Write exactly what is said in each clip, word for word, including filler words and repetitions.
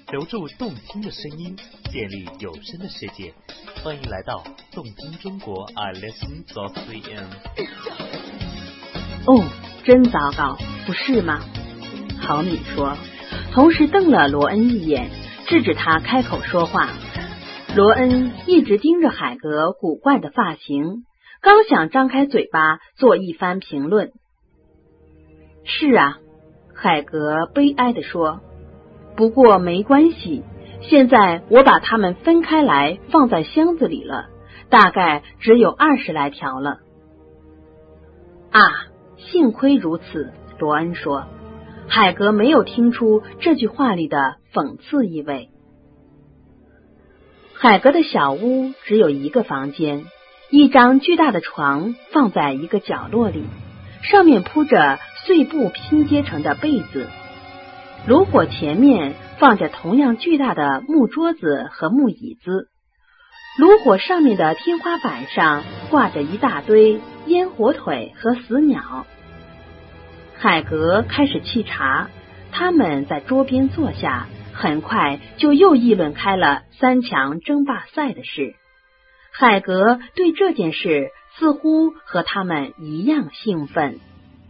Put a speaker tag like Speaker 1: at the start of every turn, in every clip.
Speaker 1: 留住动听的声音，建立有声的世界。欢迎来到动听中国 I Listen dot C N。
Speaker 2: 哦，真糟糕，不是吗？郝敏说，同时瞪了罗恩一眼，制止他开口说话。罗恩一直盯着海格古怪的发型，刚想张开嘴巴做一番评论。是啊，海格悲哀地说，不过没关系，现在我把它们分开来放在箱子里了，大概只有二十来条了。啊，幸亏如此，罗恩说。海格没有听出这句话里的讽刺意味。海格的小屋只有一个房间，一张巨大的床放在一个角落里，上面铺着碎布拼接成的被子。炉火前面放着同样巨大的木桌子和木椅子，炉火上面的天花板上挂着一大堆烟火腿和死鸟。海格开始沏茶，他们在桌边坐下，很快就又议论开了三强争霸赛的事。海格对这件事似乎和他们一样兴奋。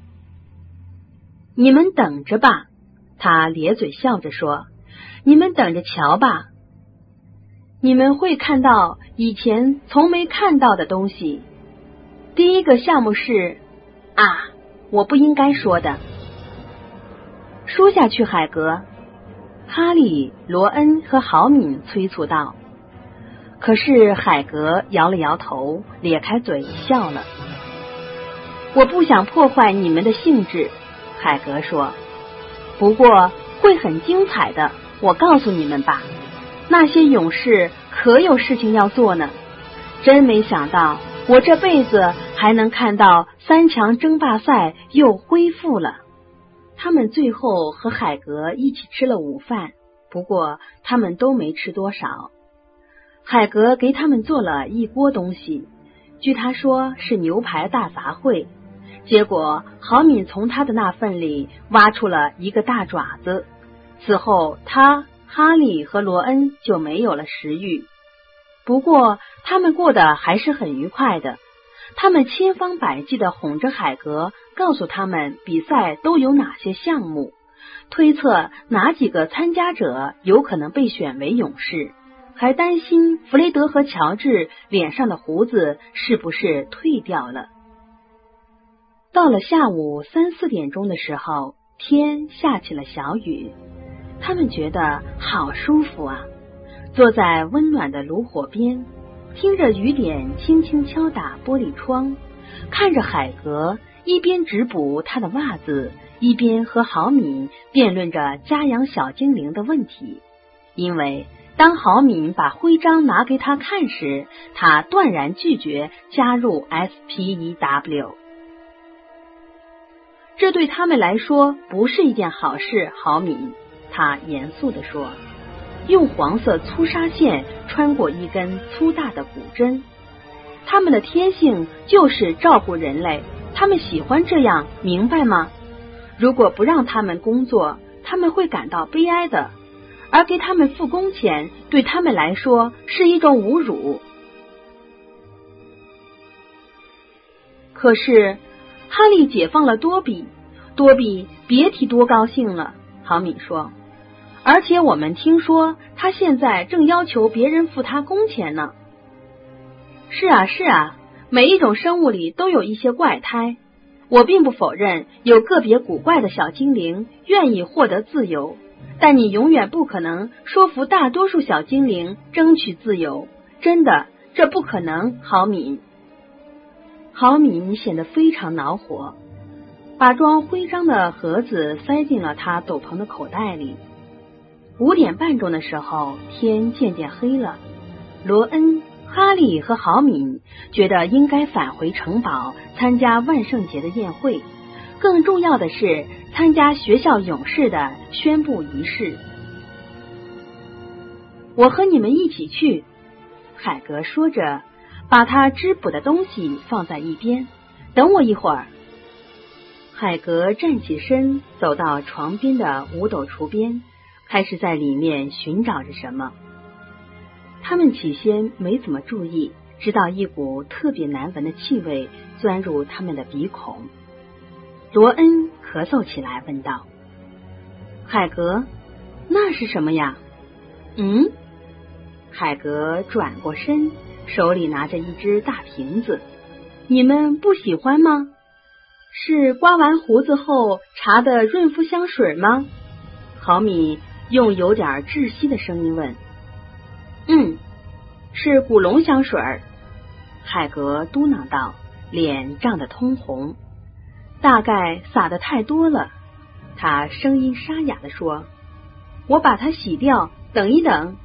Speaker 2: 你们等着吧，他咧嘴笑着说，你们等着瞧吧，你们会看到以前从没看到的东西。第一个项目是啊，我不应该说的。说下去，海格。哈利、罗恩和郝敏催促道。可是海格摇了摇头，咧开嘴笑了。我不想破坏你们的兴致，海格说，不过会很精彩的，我告诉你们吧，那些勇士可有事情要做呢。真没想到我这辈子还能看到三强争霸赛又恢复了。他们最后和海格一起吃了午饭，不过他们都没吃多少。海格给他们做了一锅东西，据他说是牛排大杂烩，结果郝敏从他的那份里挖出了一个大爪子。此后他、哈利和罗恩就没有了食欲。不过他们过得还是很愉快的，他们千方百计地哄着海格，告诉他们比赛都有哪些项目，推测哪几个参加者有可能被选为勇士，还担心弗雷德和乔治脸上的胡子是不是褪掉了。到了下午三四点钟的时候，天下起了小雨，他们觉得好舒服啊，坐在温暖的炉火边，听着雨点轻轻敲打玻璃窗，看着海格一边直补他的袜子，一边和郝敏辩论着家养小精灵的问题。因为当郝敏把徽章拿给他看时，他断然拒绝加入 S P E W。 这对他们来说不是一件好事，郝敏，他严肃地说，用黄色粗纱线穿过一根粗大的骨针。他们的天性就是照顾人类，他们喜欢这样，明白吗？如果不让他们工作，他们会感到悲哀的，而给他们付工钱对他们来说是一种侮辱。可是哈利解放了多比，多比别提多高兴了，郝敏说，而且我们听说他现在正要求别人付他工钱呢。是啊是啊，每一种生物里都有一些怪胎，我并不否认有个别古怪的小精灵愿意获得自由，但你永远不可能说服大多数小精灵争取自由，真的，这不可能，郝敏。郝敏显得非常恼火，把装徽章的盒子塞进了他斗篷的口袋里。五点半钟的时候，天渐渐黑了。罗恩、哈利和郝敏觉得应该返回城堡参加万圣节的宴会，更重要的是参加学校勇士的宣布仪式。我和你们一起去，海格说着，把他织补的东西放在一边，等我一会儿。海格站起身，走到床边的五斗橱边， 开始在里面寻找着什么。他们起先没怎么注意，直到一股特别难闻的气味钻入他们的鼻孔。罗恩咳嗽起来，问道：海格，那是什么呀？嗯？海格转过身，手里拿着一只大瓶子。你们不喜欢吗？是刮完胡子后搽的润肤香水吗？郝敏用有点窒息的声音问。嗯，是古龙香水。海格嘟囔道，脸涨得通红。大概撒得太多了，他声音沙哑地说，我把它洗掉，等一等。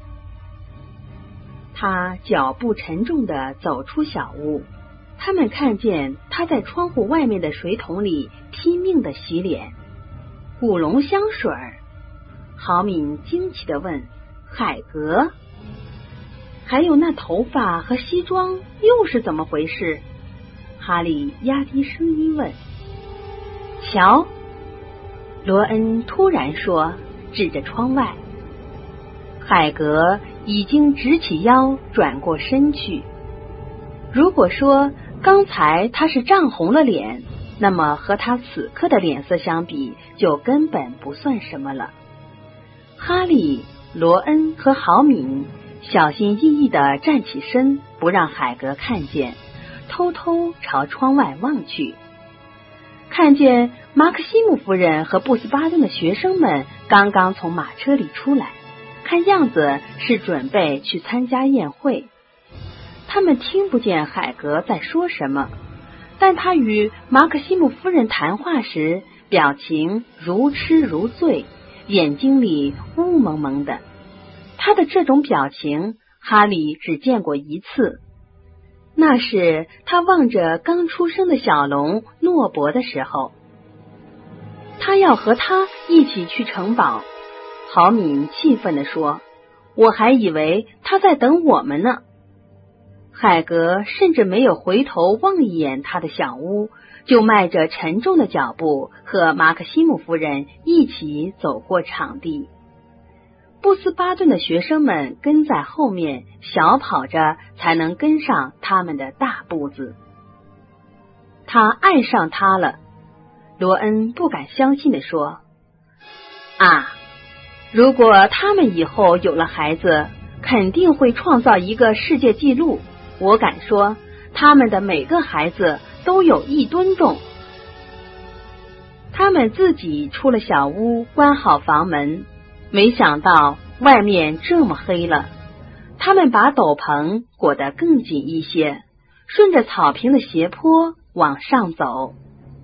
Speaker 2: 他脚步沉重地走出小屋，他们看见他在窗户外面的水桶里拼命地洗脸。古龙香水？郝敏惊奇地问。海格？还有那头发和西装又是怎么回事？哈利压低声音问。瞧，罗恩突然说，指着窗外。海格已经直起腰，转过身去。如果说刚才他是涨红了脸，那么和他此刻的脸色相比，就根本不算什么了。哈利、罗恩和郝敏小心翼翼地站起身，不让海格看见，偷偷朝窗外望去。看见马克西姆夫人和布斯巴顿的学生们刚刚从马车里出来，看样子是准备去参加宴会。他们听不见海格在说什么，但他与马克西姆夫人谈话时，表情如痴如醉，眼睛里雾蒙蒙的。他的这种表情，哈利只见过一次，那是他望着刚出生的小龙诺伯的时候。他要和他一起去城堡，郝敏气愤地说，我还以为他在等我们呢。海格甚至没有回头望一眼他的小屋，就迈着沉重的脚步和马克西姆夫人一起走过场地。布斯巴顿的学生们跟在后面，小跑着才能跟上他们的大步子。他爱上他了，罗恩不敢相信地说。啊，如果他们以后有了孩子，肯定会创造一个世界纪录。我敢说，他们的每个孩子都有一吨重。他们自己出了小屋，关好房门，没想到外面这么黑了。他们把斗篷裹得更紧一些，顺着草坪的斜坡往上走。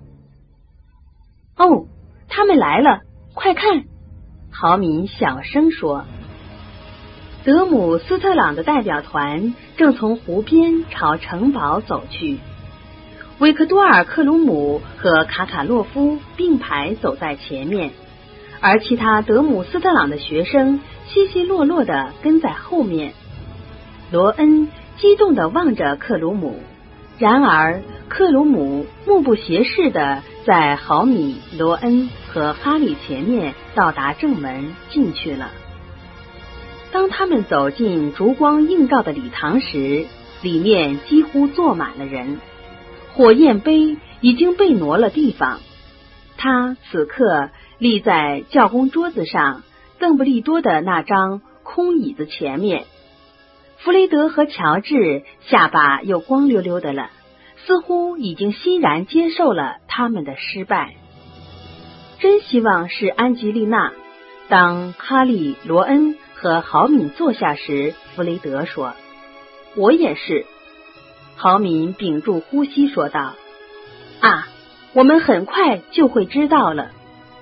Speaker 2: 哦，他们来了，快看！郝敏小声说。德姆斯特朗的代表团正从湖边朝城堡走去，维克多尔克鲁姆和卡卡洛夫并排走在前面，而其他德姆斯特朗的学生稀稀落落地跟在后面。罗恩激动地望着克鲁姆，然而克鲁姆目不斜视地在郝米、罗恩和哈利前面到达正门进去了。当他们走进烛光映照的礼堂时，里面几乎坐满了人，火焰杯已经被挪了地方。他此刻立在教工桌子上邓布利多的那张空椅子前面。弗雷德和乔治下巴又光溜溜的了，似乎已经欣然接受了他们的失败。真希望是安吉丽娜。当哈利、罗恩和郝敏坐下时，弗雷德说，我也是。郝敏屏住呼吸说道，啊，我们很快就会知道了。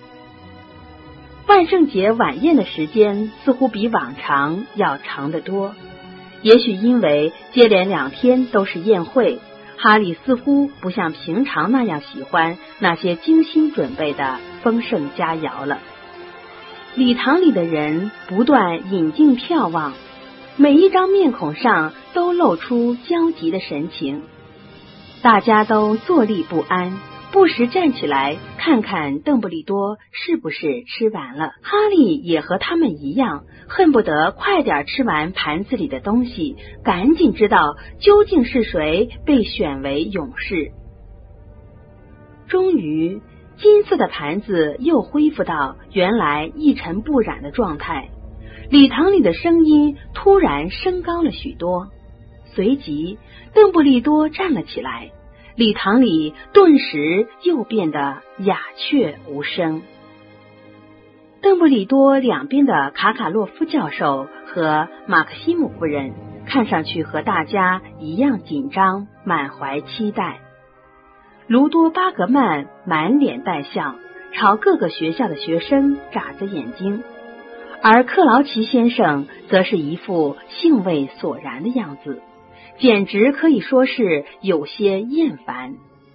Speaker 2: 万圣节晚宴的时间似乎比往常要长得多，也许因为接连两天都是宴会，哈利似乎不像平常那样喜欢那些精心准备的丰盛佳肴了。礼堂里的人不断引颈眺望，每一张面孔上都露出焦急的神情，大家都坐立不安， 不时站起来看看邓布利多是不是吃完了。哈利也和他们一样，恨不得快点吃完盘子里的东西，赶紧知道究竟是谁被选为勇士。终于，金色的盘子又恢复到原来一尘不染的状态，礼堂里的声音突然升高了许多。随即，邓布利多站了起来，礼堂里顿时又变得鸦雀无声。邓布利多两边的卡卡洛夫教授和马克西姆夫人看上去和大家一样紧张，满怀期待。卢多巴格曼满脸带笑，朝各个学校的学生眨着眼睛，而克劳奇先生则是一副兴味索然的样子，简直可以说是有些厌烦。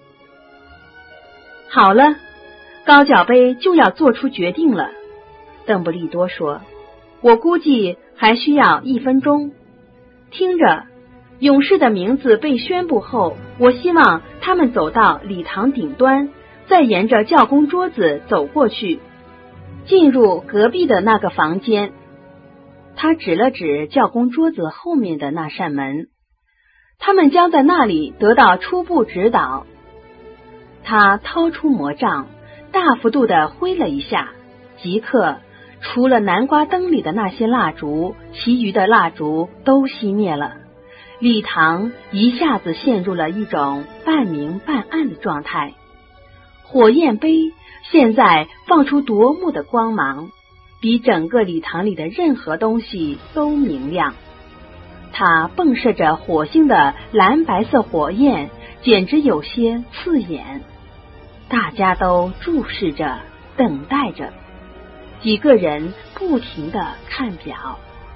Speaker 2: 好了，高脚杯就要做出决定了，邓布利多说，我估计还需要一分钟。听着，勇士的名字被宣布后，我希望他们走到礼堂顶端，再沿着教工桌子走过去，进入隔壁的那个房间。他指了指教工桌子后面的那扇门，他们将在那里得到初步指导。他掏出魔杖，大幅度地挥了一下，即刻除了南瓜灯里的那些蜡烛，其余的蜡烛都熄灭了。礼堂一下子陷入了一种半明半暗的状态。火焰杯现在放出夺目的光芒，比整个礼堂里的任何东西都明亮。它迸射着火星的蓝白色火焰，简直有些刺眼。大家都注视着，等待着。几个人不停地看表。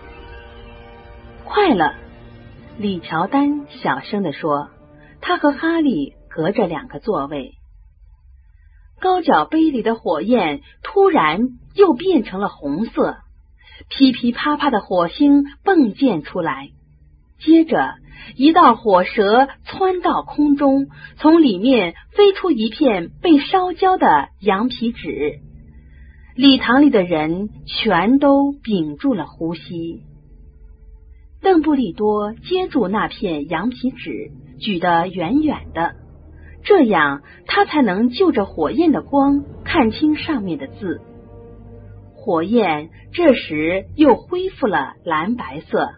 Speaker 2: 快了，李乔丹小声地说，他和哈利隔着两个座位。高脚杯里的火焰突然又变成了红色，噼噼啪啪的火星迸溅出来，接着一道火舌窜到空中，从里面飞出一片被烧焦的羊皮纸。礼堂里的人全都屏住了呼吸。邓布利多接住那片羊皮纸，举得远远的，这样他才能就着火焰的光看清上面的字。火焰这时又恢复了蓝白色。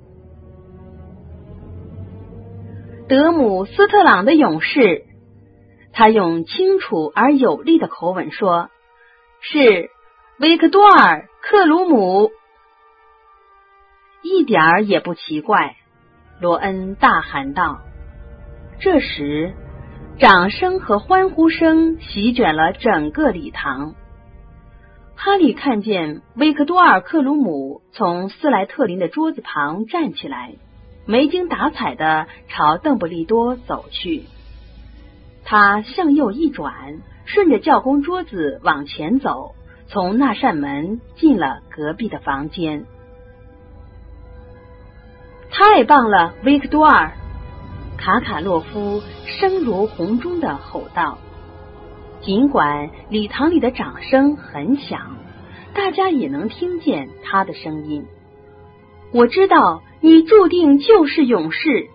Speaker 2: 德姆斯特朗的勇士，他用清楚而有力的口吻说，是维克多尔·克鲁姆。一点儿也不奇怪，罗恩大喊道。这时，掌声和欢呼声席卷了整个礼堂。哈利看见维克多尔·克鲁姆从斯莱特林的桌子旁站起来，没精打采地朝邓布利多走去。他向右一转，顺着教工桌子往前走，从那扇门进了隔壁的房间。太棒了，维克多尔！卡卡洛夫声如洪钟地吼道。尽管礼堂里的掌声很响，大家也能听见他的声音。我知道你注定就是勇士。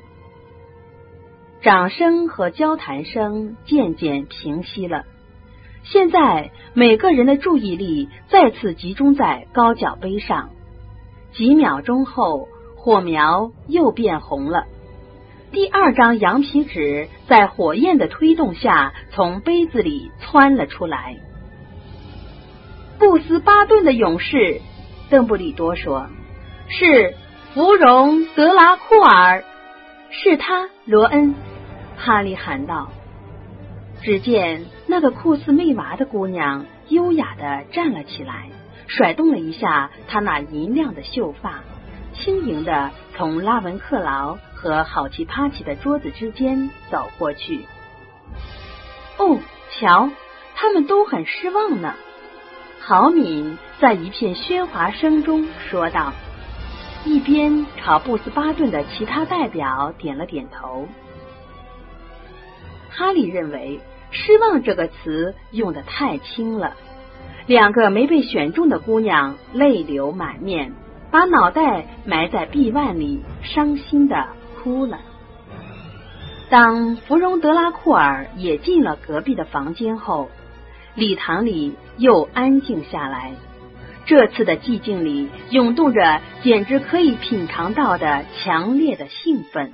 Speaker 2: 掌声和交谈声渐渐平息了，现在每个人的注意力再次集中在高脚杯上。几秒钟后，火苗又变红了。第二张羊皮纸在火焰的推动下从杯子里窜了出来。布斯巴顿的勇士，邓布利多说，是芙蓉德拉库尔。是他，罗恩，哈利喊道。只见那个酷似媚娃的姑娘优雅地站了起来，甩动了一下她那银亮的秀发，轻盈地从拉文克劳和好奇帕奇的桌子之间走过去。哦，瞧，他们都很失望呢。豪敏在一片喧哗声中说道，一边朝布斯巴顿的其他代表点了点头。哈利认为失望这个词用得太轻了。两个没被选中的姑娘泪流满面，把脑袋埋在臂弯里，伤心地哭了。当芙蓉德拉库尔也进了隔壁的房间后，礼堂里又安静下来。这次的寂静里涌动着简直可以品尝到的强烈的兴奋。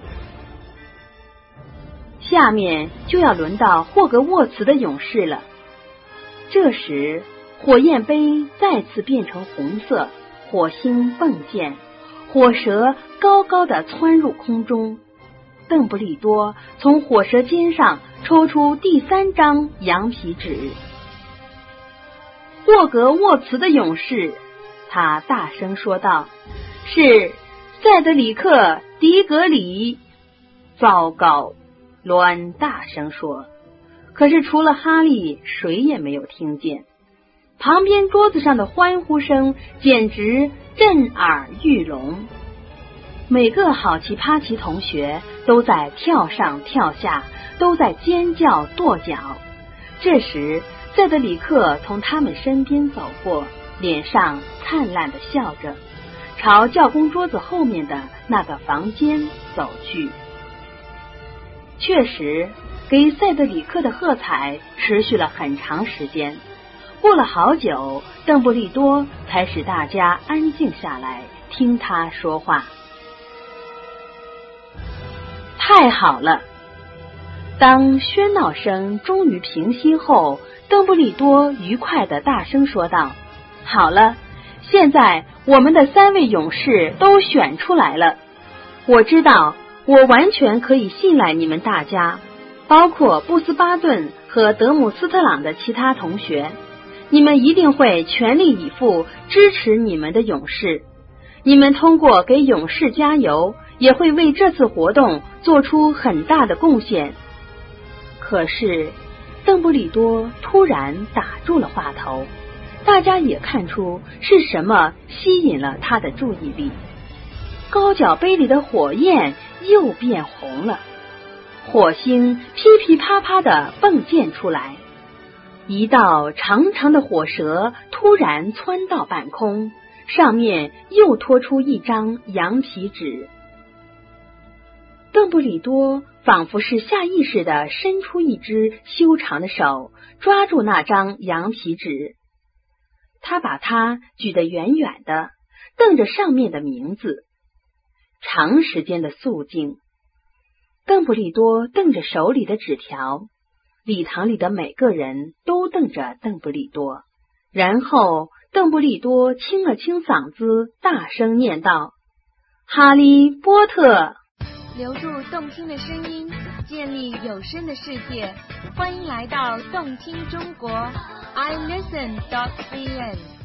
Speaker 2: 下面就要轮到霍格沃茨的勇士了。这时火焰杯再次变成红色，火星迸溅，火蛇高高地窜入空中。邓布利多从火蛇尖上抽出第三张羊皮纸。霍格沃茨的勇士，他大声说道，是塞德里克·迪格里。糟糕，罗恩大声说，可是除了哈利，谁也没有听见。旁边桌子上的欢呼声简直震耳欲聋，每个好奇帕奇同学都在跳上跳下，都在尖叫跺脚。这时塞德里克从他们身边走过，脸上灿烂地笑着，朝教工桌子后面的那个房间走去。确实，给塞德里克的喝彩持续了很长时间。过了好久，邓布利多才使大家安静下来，听他说话。太好了！当喧闹声终于平息后，邓布利多愉快地大声说道，好了，现在我们的三位勇士都选出来了。我知道我完全可以信赖你们大家，包括布斯巴顿和德姆斯特朗的其他同学，你们一定会全力以赴支持你们的勇士。你们通过给勇士加油，也会为这次活动做出很大的贡献。可是邓布利多突然打住了话头，大家也看出是什么吸引了他的注意力。高脚杯里的火焰又变红了，火星噼噼啪啪地迸溅出来，一道长长的火蛇突然窜到半空，上面又拖出一张羊皮纸。邓布利多仿佛是下意识地伸出一只修长的手，抓住那张羊皮纸。他把它举得远远的，瞪着上面的名字。长时间的肃静，邓布利多瞪着手里的纸条，礼堂里的每个人都瞪着邓布利多。然后邓布利多清了清嗓子，大声念道，哈利波特。
Speaker 3: 留住动听的声音，建立有声的世界，欢迎来到动听中国 i listen dot c n。